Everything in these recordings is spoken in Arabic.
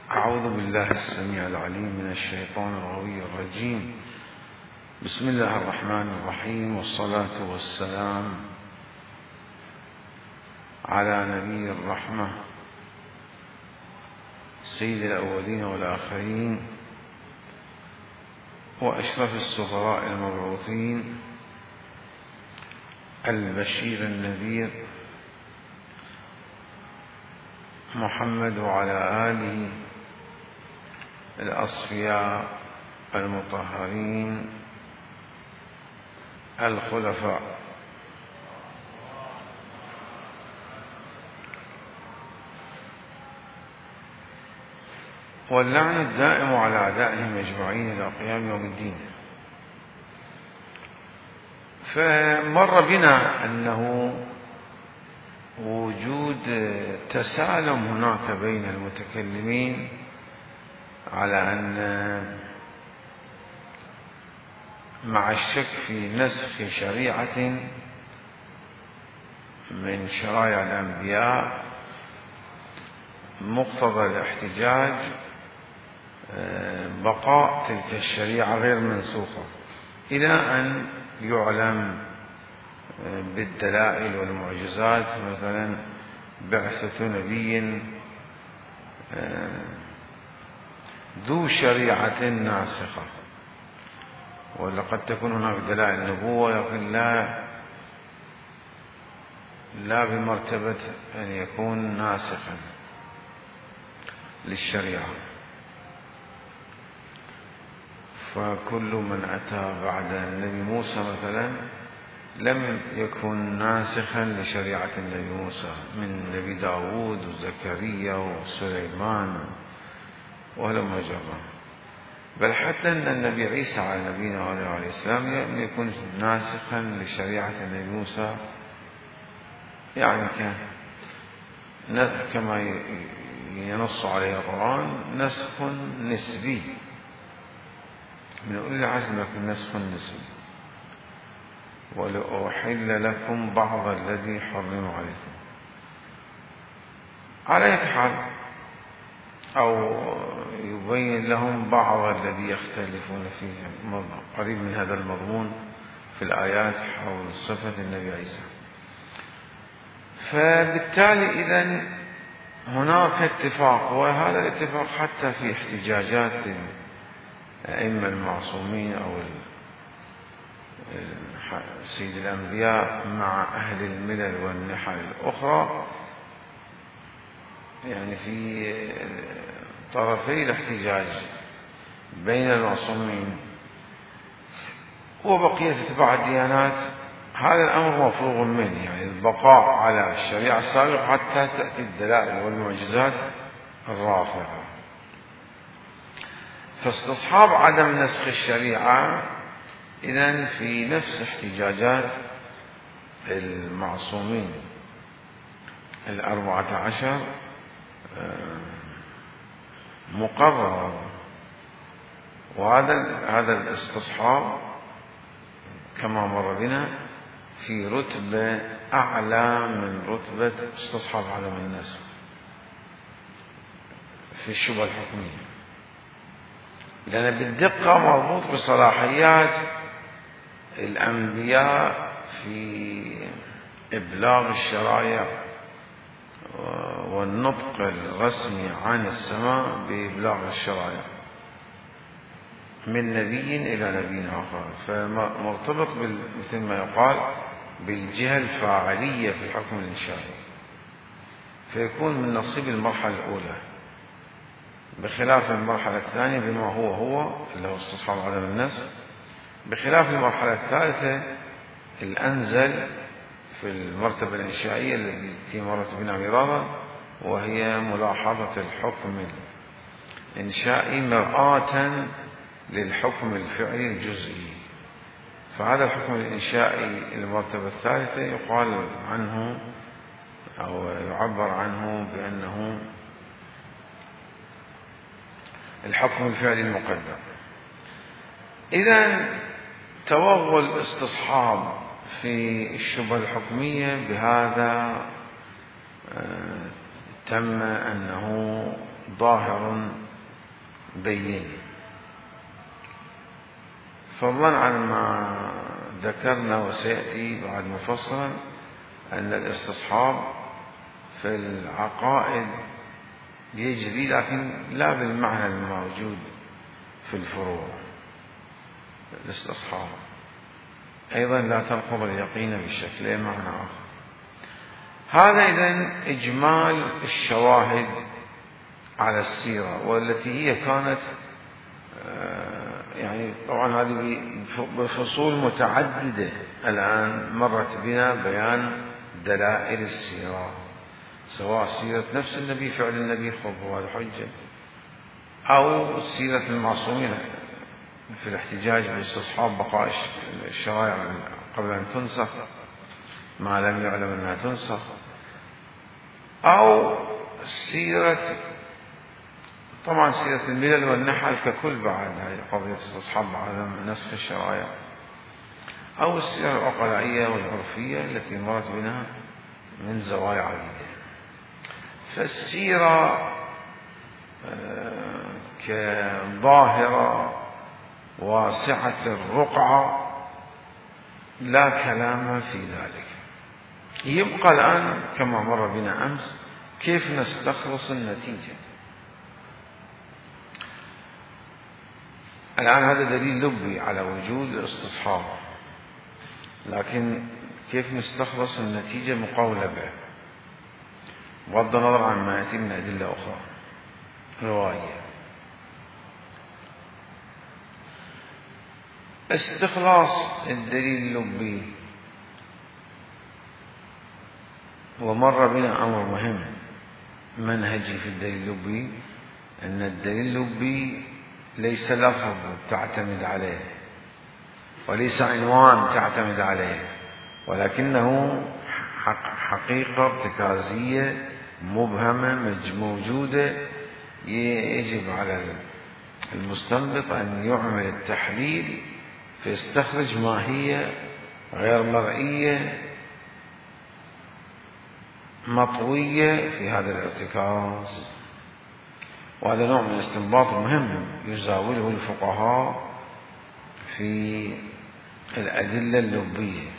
أعوذ بالله السميع العليم من الشيطان الغوي الرجيم. بسم الله الرحمن الرحيم، والصلاة والسلام على نبي الرحمة سيد الأولين والآخرين وأشرف السفراء المبعوثين البشير النذير محمد وعلى آله الأصفياء المطهرين الخلفاء. واللعن الدائم على أعدائهم أجمعين إلى قيام يوم الدين. فمر بنا أنه وجود تسالم هناك بين المتكلمين على أن مع الشك في نسخ شريعة من شرائع الأنبياء مقتضى الاحتجاج بقاء تلك الشريعة غير منسوخة إلى أن يعلم بالدلائل والمعجزات، مثلا بعثة نبي ذو شريعة ناسخة، ولقد تكون هناك دلائل النبوة لكن لا بمرتبة أن يكون ناسخا للشريعة. فكل من أتى بعد النبي موسى مثلا لم يكن ناسخا لشريعة النبي موسى، من نبي داود وزكريا وسليمان ولما جرى. بل حتى أن النبي عيسى على نبينا عليه السلام لم يكن ناسخا لشريعة النبي موسى، يعني كما ينص عليه القرآن نسخ نسبي، من أولي العزم يكون نسخ نسبي. ولأحل لكم بعض الذي حرم عليكم، على أي حال، أو يبين لهم بعض الذي يختلفون فيه، قريب من هذا المضمون في الآيات حول صفة النبي عيسى. فبالتالي إذن هناك اتفاق، وهذا الاتفاق حتى في احتجاجات الأئمة المعصومين أو سيد الأنبياء مع أهل الملل والنحل الأخرى، يعني في طرفي الاحتجاج بين المعصومين وبقية اتباع الديانات، هذا الأمر مفروغ منه، يعني البقاء على الشريعة السابقة حتى تأتي الدلائل والمعجزات الرافعة. فاستصحاب عدم نسخ الشريعة إذن في نفس احتجاجات المعصومين 14 مقرر، وهذا الاستصحاب كما مر بنا في رتبة أعلى من رتبة استصحاب عدم النسخ في الشبهة الحكمية، لأن بالدقة مربوط بصلاحيات الأنبياء في إبلاغ الشرائع والنطق الرسمي عن السماء بإبلاغ الشرائع من نبي إلى نبي آخر. فمرتبط مثل ما يقال بالجهة الفاعلية في الحكم الإنشائي، فيكون من نصيب المرحلة الأولى، بخلاف المرحلة الثانية بما هو اللي هو استصحاب عدم النسخ، بخلاف المرحلة الثالثة الأنزل في المرتبة الإنشائية التي مرت بنا مرارا، وهي ملاحظة الحكم الإنشائي مرآة للحكم الفعلي الجزئي. فهذا الحكم الإنشائي المرتبة الثالثة يقال عنه أو يعبر عنه بأنه الحكم الفعلي المقدر. إذن توغل الاستصحاب في الشبهة الحكمية بهذا تم أنه ظاهر بين. فضلا عن ما ذكرنا وسيأتي بعد مفصلا أن الاستصحاب في العقائد يجري، لكن لا بالمعنى الموجود في الفروع. الاستصحاب أيضا لا تنقض اليقين بالشكل، معنى آخر. هذا إذن إجمال الشواهد على السيرة، والتي هي كانت يعني طبعا هذه بفصول متعددة. الآن مرت بنا بيان دلائل السيرة، سواء سيرة نفس النبي، فعل النبي، هذا حجة، أو سيرة المعصومين في الاحتجاج باستصحاب بقاء الشرائع قبل أن تنسخ ما لم يعلم أنها تنسخ، أو سيرة طبعا سيرة الملل والنحل ككل بعد هذه قضية استصحاب بعد نسخ الشرائع، أو السيرة العقلائية والعرفية التي مرت بنا من زوايا عديدة. فالسيرة كظاهرة واسعة الرقعة لا كلام في ذلك. يبقى الآن كما مر بنا أمس كيف نستخلص النتيجة. الآن هذا دليل لبي على وجود الاستصحاب، لكن كيف نستخلص النتيجة مقولبة بغض النظر عن ما يأتي من أدلة أخرى رواية. استخلاص الدليل اللبي، ومر بنا أمر مهم منهجي في الدليل اللبي، أن الدليل اللبي ليس لفظ تعتمد عليه، وليس عنوان تعتمد عليه، ولكنه حقيقة ارتكازية مبهمة موجودة. يجب على المستنبط أن يعمل التحليل فيستخرج ماهية غير مرئية مطوية في هذا الارتكاز. وهذا نوع من الاستنباط مهم يزاوله الفقهاء في الأدلة اللبية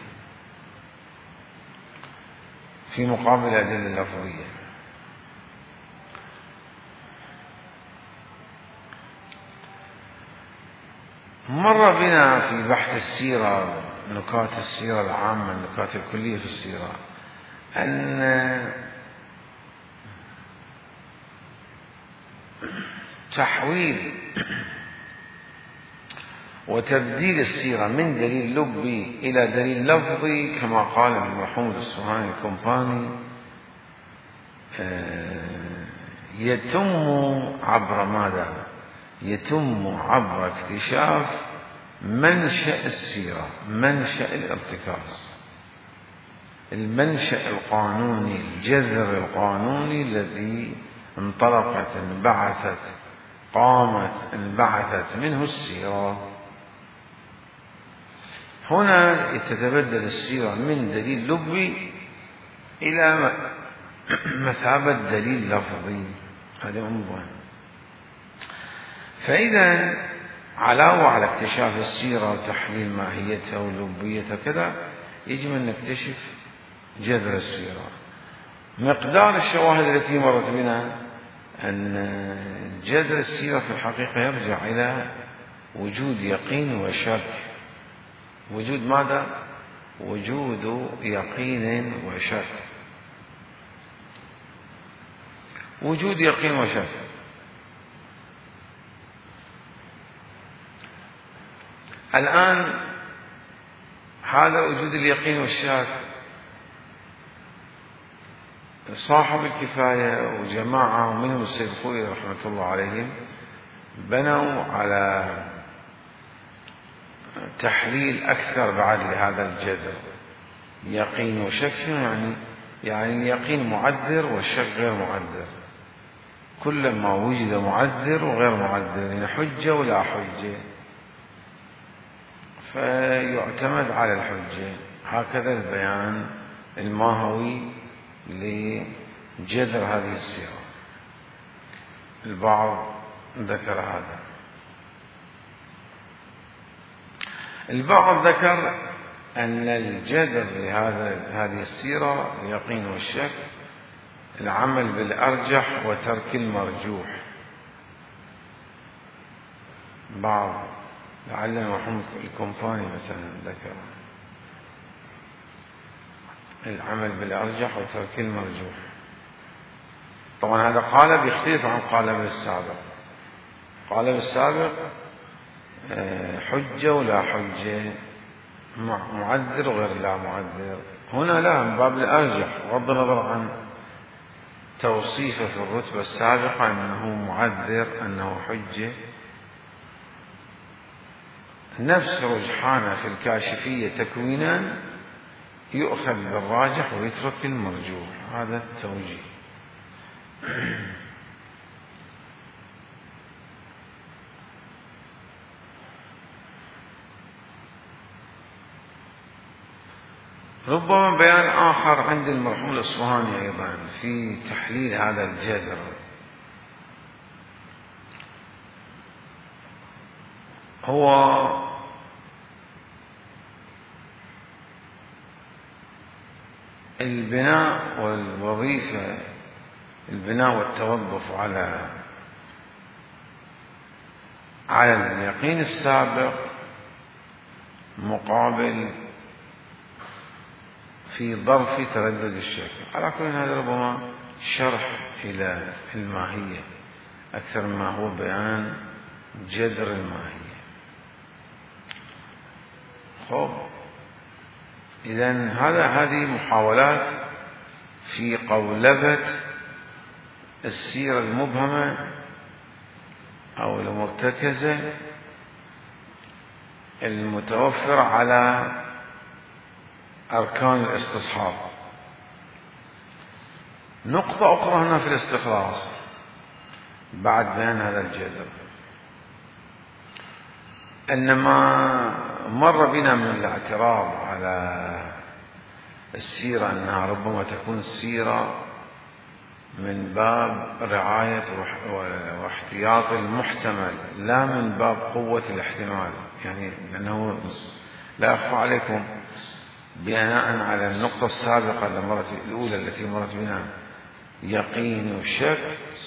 في مقابل الأدلة اللفظية. مر بنا في بحث السيرة، نكات السيرة العامة، النكات الكلية في السيرة، أن تحويل وتبديل السيرة من دليل لبي إلى دليل لفظي كما قال المرحوم الإصفهاني الكومباني يتم عبر ماذا؟ يتم عبر اكتشاف منشأ السيرة، منشأ الارتكاز، المنشأ القانوني، الجذر القانوني الذي انطلقت انبعثت قامت انبعثت منه السيرة. هنا تتبدل السيرة من دليل لبي إلى مثابة دليل لفظي. هذا أمر. فإذا علاوة على اكتشاف السيرة وتحليل ماهيتها ولبيتها كذا، يجب أن نكتشف جذر السيرة. مقدار الشواهد التي مرت بنا أن جذر السيرة في الحقيقة يرجع إلى وجود يقين وشك. وجود ماذا؟ وجود يقين وشك. وجود يقين وشك. الآن هذا وجود اليقين والشك، صاحب الكفاية وجماعة منهم السيد خوي رحمة الله عليهم بنوا على تحليل أكثر بعد لهذا الجذر. يقين وشك يعني اليقين معذر والشك غير معذر. كلما وجد معذر وغير معذر، يعني حجة ولا حجة، فيعتمد على الحجة. هكذا البيان الماهوي لجذر هذه السيرة. البعض ذكر هذا. البعض ذكر أن الجذر لهذه السيرة اليقين والشك، العمل بالأرجح وترك المرجوح. بعض لعل محمد الكنفاني مثلا ذكر العمل بالأرجح وترك المرجوح. طبعا هذا قال بيختلف عن قالب السابق. قالب السابق حجة ولا حجة، معذر وغير لا معذر. هنا لا، من باب الأرجح، بغض النظر عن توصيفه في الرتبة السابقة أنه معذر أنه حجة. نفس رجحانه في الكاشفية تكوينا يؤخذ بالراجح ويترك المرجوح. هذا التوجيه. ربما بيان آخر عند المرحوم الأصفهاني أيضا في تحليل هذا الجذر. هو البناء والوظيفة، البناء والتوظف على اليقين السابق مقابل في ظرف تردد الشك. على كل هذا ربما شرح إلى الماهية أكثر مما هو بيان جذر الماهية. خب، إذن هذه محاولات في قولبة السيرة المبهمة أو المرتكزة المتوفرة على أركان الاستصحاب. نقطة أخرى هنا في الاستخلاص بعد بيان هذا الجذر، إنما مر بنا من الاعتراض على السيرة أنها ربما تكون سيرة من باب رعاية واحتياط المحتمل، لا من باب قوة الاحتمال. يعني لأنه لا أخفى عليكم بناء على النقطة السابقة الأولى التي مرت بنا يقين وشك،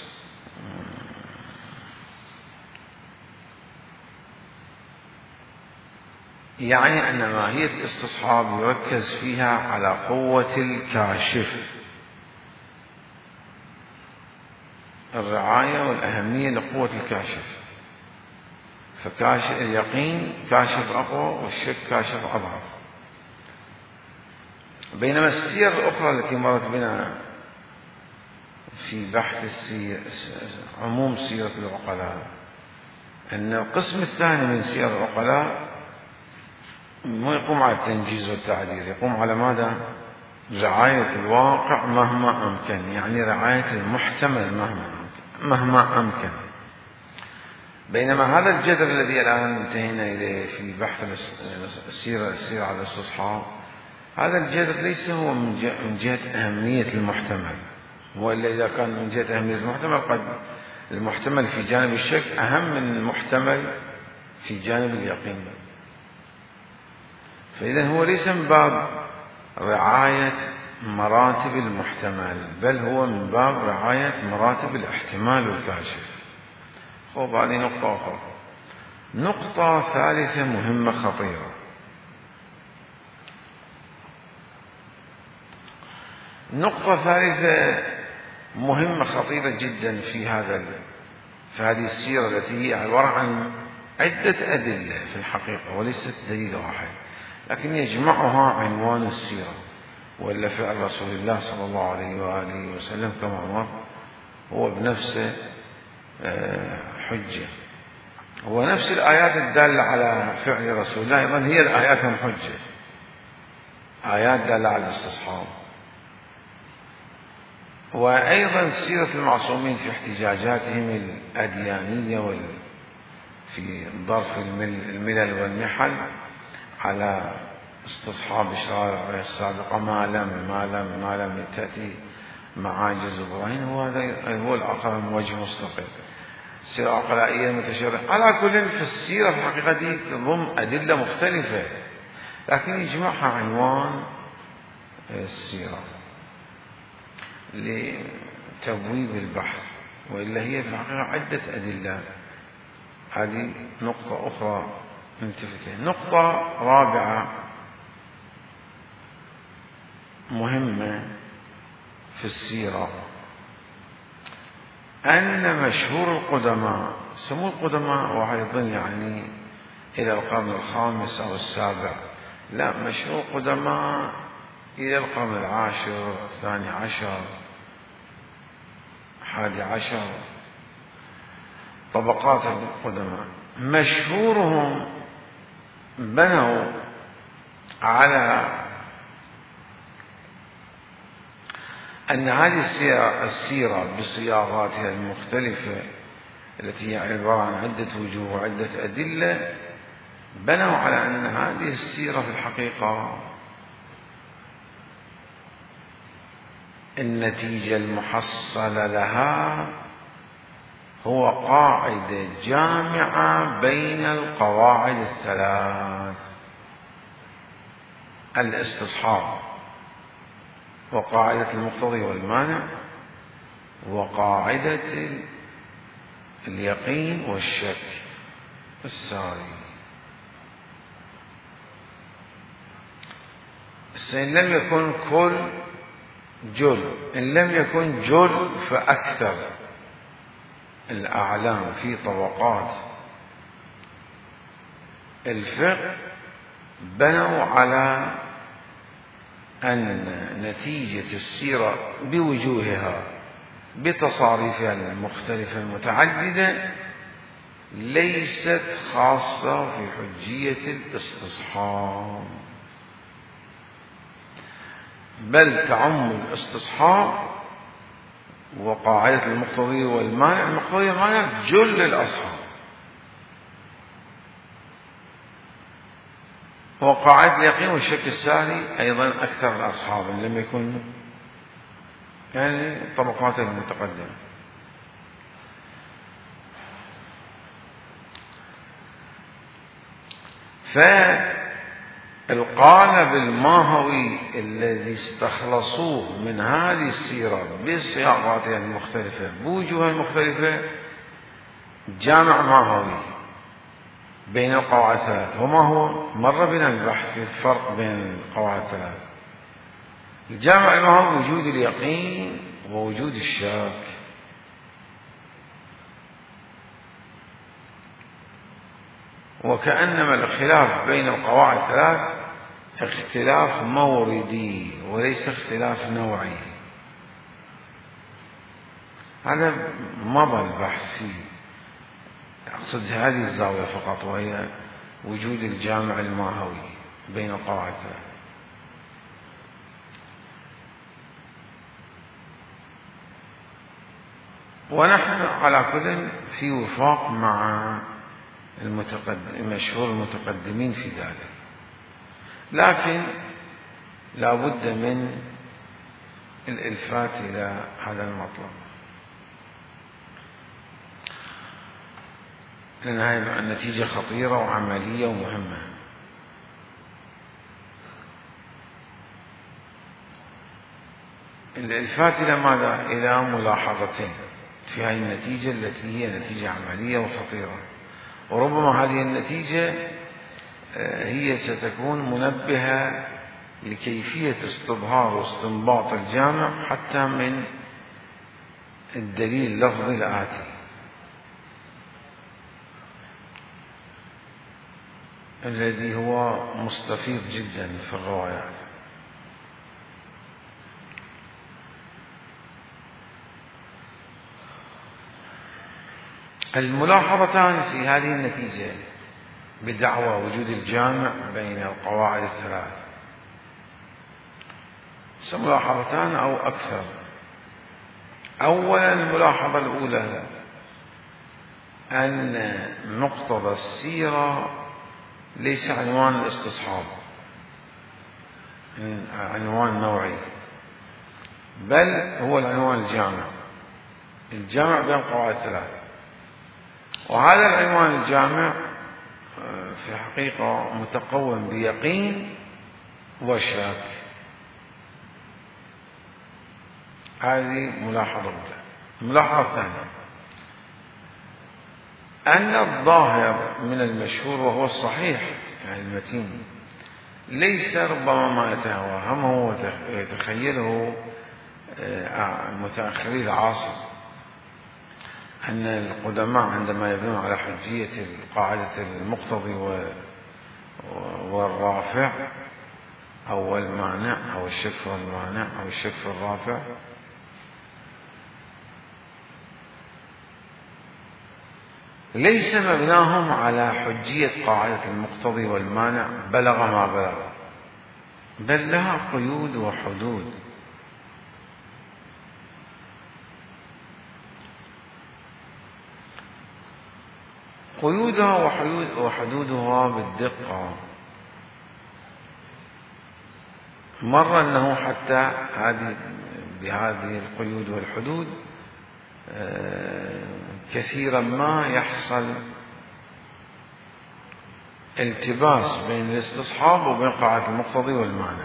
يعني أن ماهية الاستصحاب يركز فيها على قوة الكاشف، الرعاية والأهمية لقوة الكاشف. فكاشف اليقين كاشف أقوى والشك كاشف أضعف. بينما السير الأخرى التي مرت بنا في بحث عموم سيرة العقلاء، أن القسم الثاني من سير العقلاء ما يقوم على التنجيز والتعديل، يقوم على ماذا؟ رعاية الواقع مهما أمكن، يعني رعاية المحتمل مهما أمكن. بينما هذا الجذر الذي الآن انتهينا إليه في بحث السيرة على الاستصحاب، هذا الجذر ليس هو من جهة أهمية المحتمل، وإلا إذا كان من جهة أهمية المحتمل قد المحتمل في جانب الشك أهم من المحتمل في جانب اليقين. فإذا هو ليس من باب رعاية مراتب المحتمل، بل هو من باب رعاية مراتب الاحتمال والكاشف. خب، هذه نقطة أخرى. نقطة ثالثة مهمة خطيرة، نقطة ثالثة مهمة خطيرة جدا في هذه السيرة التي هي عبارة عن عدة أدلة في الحقيقة وليست دليل واحد، لكن يجمعها عنوان السيرة، وإلا فعل رسول الله صلى الله عليه وآله وسلم كما أمر هو بنفسه حجة، ونفس الآيات الدالة على فعل رسول الله أيضا هي الآيات الحجة، آيات دالة على الاستصحاب. وأيضا سيرة المعصومين في احتجاجاتهم الأديانية في ظرف الملل والمحن على استصحاب الشرائع السابقة ما لم تأتي معاجز إبراهيم، هو الآخر من وجه مستقل. السيرة العقلائية المتشرعة. على كل فالسيرة في الحقيقة دي تضم أدلة مختلفة، لكن يجمعها عنوان السيرة لتبويب البحث، وإلا هي في الحقيقة عدة أدلة. هذه نقطة أخرى نلتفت. نقطة رابعة مهمة في السيرة، أن مشهور القدماء، سمو القدماء وأيضا يعني إلى القرن الخامس أو السابع، لا، مشهور القدماء إلى القرن العاشر، 12، 11، طبقات القدماء. مشهورهم بنوا على أن هذه السيرة بصياغاتها المختلفة التي هي عبارة عن عدة وجوه وعدة أدلة، بنوا على أن هذه السيرة في الحقيقة النتيجة المحصلة لها هو قاعدة جامعة بين القواعد الثلاث: الاستصحاب، وقاعدة المقتضي والمانع، وقاعدة اليقين والشك الساري. إن لم يكن كل جل، إن لم يكن جل فأكثر الأعلام في طبقات الفقه بنوا على أن نتيجة السيرة بوجوهها بتصاريفها المختلفة المتعددة ليست خاصة في حجية الاستصحاب، بل تعم الاستصحاب وقاعدة المقتضي والمانع. المقتضي والمانع جل الأصحاب، وقاعدة اليقين والشك الساري أيضا أكثر الأصحاب إن لم يكن يعني طبقات المتقدمة. فالقالب الماهوي الذي استخلصوه من هذه السيرة بصياغاتها المختلفة بوجوهها المختلفة جامع ماهوي بين القواعد الثلاث. وما هو؟ مر بنا البحث في الفرق بين القواعد الثلاث. الجامع الماهوي وجود اليقين ووجود الشك. وكأنما الخلاف بين القواعد الثلاث اختلاف موردي وليس اختلاف نوعي. هذا مضى البحث فيه، أقصد هذه الزاوية فقط، وهي وجود الجامع الماهوي بين القواعد الثلاث. ونحن على كل في وفاق مع مشهور المتقدمين في ذلك، لكن لا بد من الإلفات إلى هذا المطلب، لأنها النتيجة خطيرة وعملية ومهمة. الإلفات إلى ماذا؟ إلى ملاحظتين في هذه النتيجة التي هي نتيجة عملية وخطيرة، وربما هذه النتيجة هي ستكون منبهة لكيفية استظهار واستنباط الجامع حتى من الدليل اللفظي الآتي الذي هو مستفيض جدا في الروايات. الملاحظتان في هذه النتيجة بدعوى وجود الجامع بين القواعد الثلاث ملاحظتان أو أكثر. أولا، الملاحظة الأولى أن مقتضى السيرة ليس عنوان الاستصحاب، عنوان نوعي، بل هو العنوان الجامع بين القواعد الثلاث. وهذا العنوان الجامع في حقيقة متقوم بيقين وشك. هذه ملاحظة أولى. ملاحظة ثانية أن الظاهر من المشهور وهو الصحيح يعني المتين ليس ربما ما يتوهمه ويتخيله متأخري العصر أن القدماء عندما يبنون على حجية القاعدة المقتضي والرافع أو المانع أو الشك في المانع أو الشك في الرافع ليس مبناهم على حجية قاعدة المقتضي والمانع بلغ ما بلغ، بل لها قيود وحدود. قيودها وحدودها بالدقة. مر أنه حتى بهذه القيود والحدود كثيرا ما يحصل التباس بين الاستصحاب وبين قاعدة المقتضي والمانع،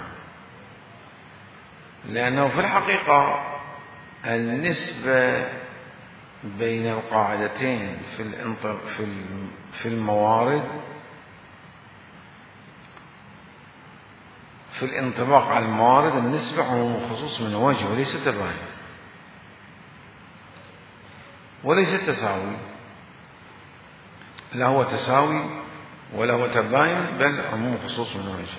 لأنه في الحقيقة النسبة بين القاعدتين في الموارد في الانطباق على الموارد النسبة عموم وخصوص من وجه وليس تباين وليس تساوي، لا هو تساوي ولا هو تباين بل عموم وخصوص من وجه.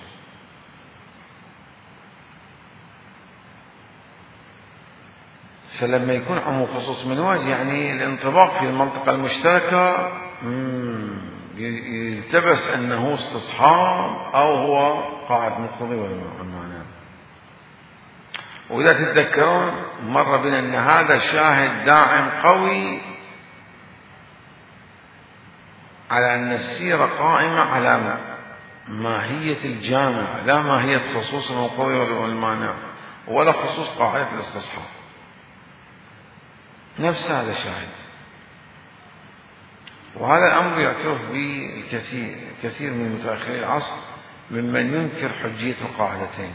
فلما يكون عموم وخصوص من وجه يعني الانطباق في المنطقة المشتركة يلتبس أنه استصحاب أو هو قاعدة مقتضي والمعنى. وإذا تتذكرون مر بنا أن هذا شاهد داعم قوي على أن السيرة قائمة على ماهية الجامع لا ماهية خصوص المقتضي والمانع ولا خصوص قاعدة الاستصحاب. نفس هذا الشاهد، وهذا الأمر يعترف به الكثير من متأخري العصر ممن ينكر حجية القاعدتين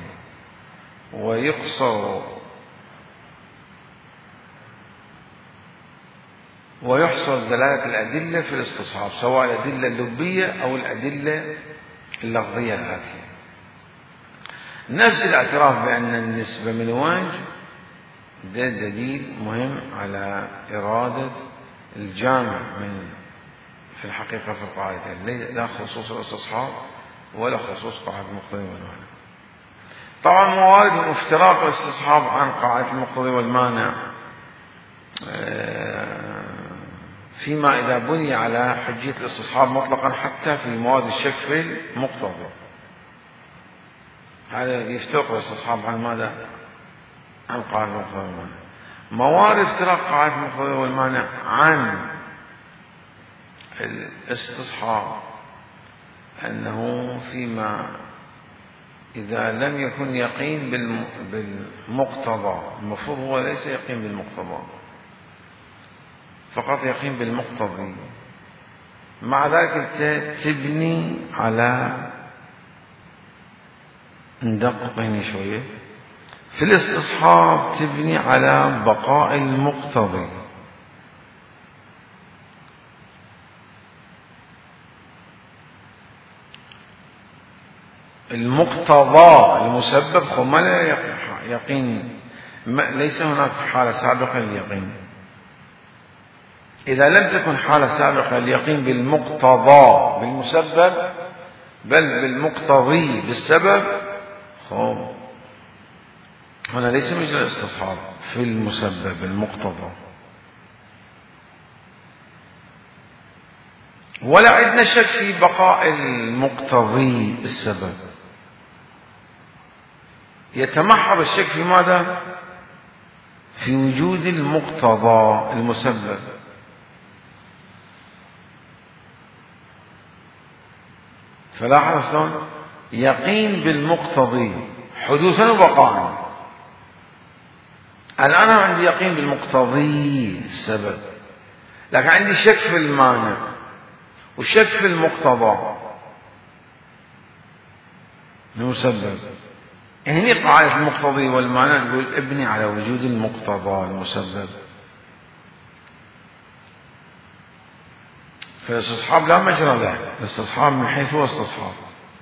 ويحصر دلالة الأدلة في الاستصحاب سواء الأدلة اللبية أو الأدلة اللفظية الآتية. نفس الاعتراف بأن النسبة من وجه ده دليل مهم على إرادة الجامع في الحقيقة في القاعدتين لا خصوص الاستصحاب ولا خصوص قاعدة المقتضي والمانع. طبعا موارد الافتراق والاستصحاب عن قاعدة المقتضي والمانع فيما إذا بني على حجية الاستصحاب مطلقا حتى في مواد الشك في المقتضى، هذا يفترق الاستصحاب عن ماذا؟ عن قاعدة المقتضي والمانع. موارد افتراق قاعدة المقتضي والمانع عن الاستصحاب أنه فيما إذا لم يكن يقين بالمقتضى، المفروض هو ليس يقين بالمقتضى فقط يقين بالمقتضي، مع ذلك تبني على ندقق هنا شوية في الاستصحاب تبني على بقاء المقتضي. المقتضى المسبب خمل يقين، ليس هناك حالة سابقة لليقين. إذا لم تكن حالة سابقة لليقين بالمقتضى بالمسبب بل بالمقتضي بالسبب هنا ليس مجرى الاستصحاب في المسبب المقتضى، ولا عندنا شك في بقاء المقتضي بالسبب. يتمحض الشك في ماذا؟ في وجود المقتضى المسبب. فلاحظ شلون يقين بالمقتضي حدوثا وبقاء. الآن عندي يقين بالمقتضي السبب، لكن عندي شك في المانع وشك في المقتضى المسبب. هني قاعدة المقتضي والمانع يقول ابني على وجود المقتضى المسبب. فالاستصحاب لا مجرى له، الاستصحاب من حيث هو استصحاب.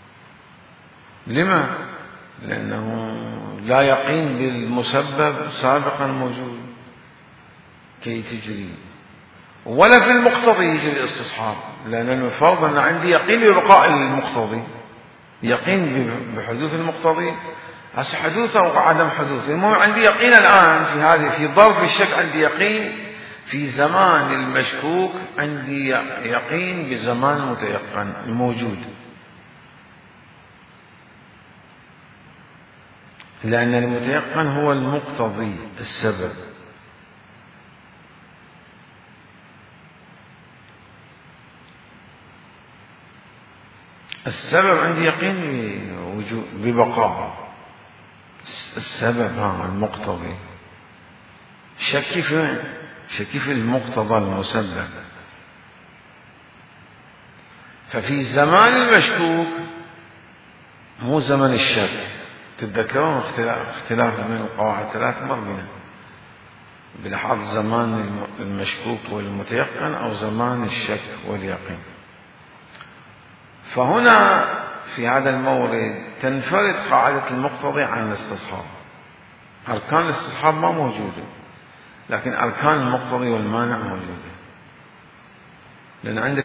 لما؟ لأنه لا يقين بالمسبب سابقا موجود كي تجري، ولا في المقتضي يجري الاستصحاب، لأن المفروض أن عندي يقين ببقاء المقتضي، يقين بحدوث المقتضي، هسه حدوث أو عدم حدوث، المهم عندي يقين الآن في هذه، في ظرف الشك عندي يقين، في زمان المشكوك عندي يقين بزمان المتيقن الموجود، لأن المتيقن هو المقتضي السبب. السبب عندي يقين ببقاء السبب المقتضي. شكي في شكي في المقتضى المسبب. ففي زمان المشكوك مو زمن الشك، تتذكرون اختلاف بين القواعد ثلاث مر بنا بلحاظ زمان المشكوك والمتيقن أو زمان الشك واليقين. فهنا في هذا المورد تنفرد قاعدة المقتضي عن الاستصحاب. أركان الاستصحاب ما موجودة، لكن أركان المقتضي والمانع موجودة، لأن عندك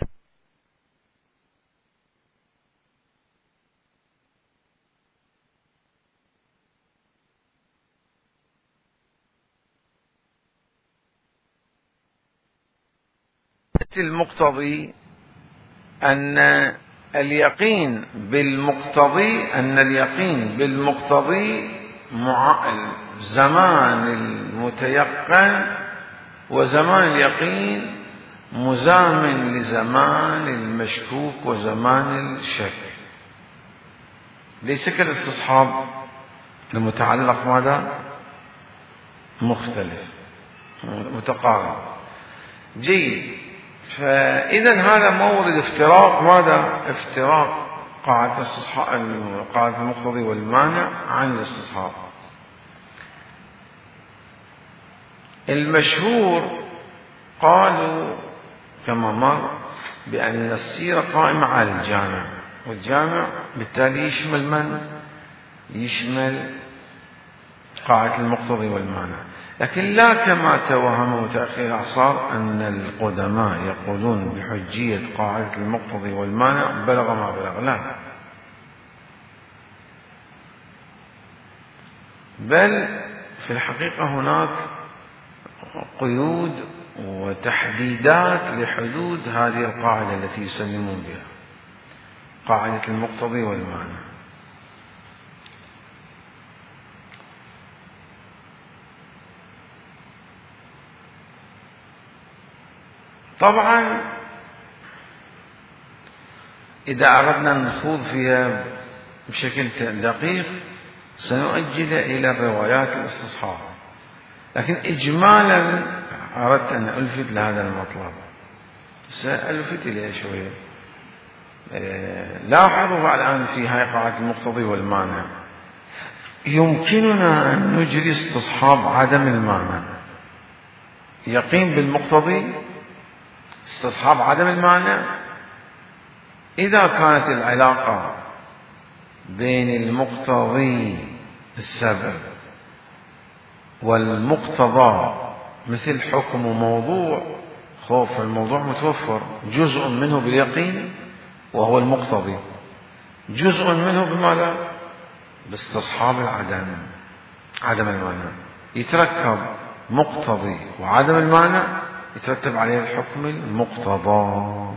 المقتضي أن اليقين بالمقتضي زمان المتيقن وزمان اليقين مزامن لزمان المشكوك وزمان الشك، ليس كالاستصحاب المتعلق ماذا؟ مختلف متقارب. جيد. فإذا هذا مورد افتراق ماذا؟ افتراق قاعدة قاعدة المقتضي والمانع عن الاستصحاب. المشهور قالوا كما مر بأن السيرة قائمة على الجامع، والجامع بالتالي يشمل من؟ يشمل قاعدة المقتضي والمانع، لكن لا كما توهم متأخر الأعصار أن القدماء يقولون بحجية قاعدة المقتضي والمانع بلغ ما بلغ، لا، بل في الحقيقة هناك قيود وتحديدات لحدود هذه القاعدة التي يسلمون بها، قاعدة المقتضي والمانع. طبعا إذا أردنا نخوض فيها بشكل دقيق سنؤجل إلى الروايات الاستصحاب، لكن إجمالا أردت أن ألفت لهذا المطلب، سألفت إليه شوية. لاحظوا الآن في هاي قاعدة المقتضي والمانع يمكننا أن نجري استصحاب عدم المانع، يقين بالمقتضي، استصحاب عدم المانع، إذا كانت العلاقة بين المقتضي السبب والمقتضى مثل حكم وموضوع، خوف الموضوع متوفر، جزء منه باليقين وهو المقتضي، جزء منه بماذا؟ باستصحاب عدم المانع، يتركب مقتضي وعدم المانع يترتب عليه الحكم المقتضى.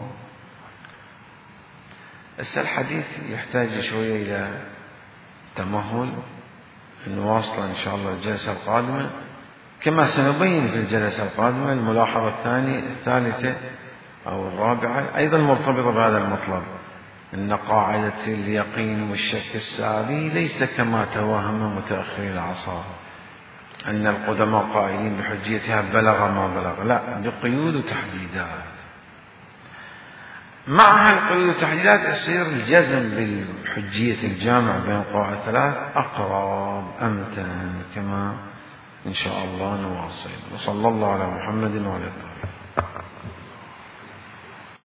الحديث يحتاج شوية إلى تمهل، نواصل إن شاء الله الجلسة القادمة، كما سنبين في الجلسة القادمة الملاحظة الثالثة أو الرابعة أيضا مرتبطة بهذا المطلب، أن قاعدة اليقين والشك الساري ليس كما توهم متأخري العصر، أن القدماء قائلين بحجيتها بلغ ما بلغ، لا، بقيود وتحديدات. مع هالقيود والتحديدات يصير الجزم بالحجية الجامع بين القواعد الثلاث أقرب أمتن، كما إن شاء الله نواصل. وصلى الله على محمد وعلى آله.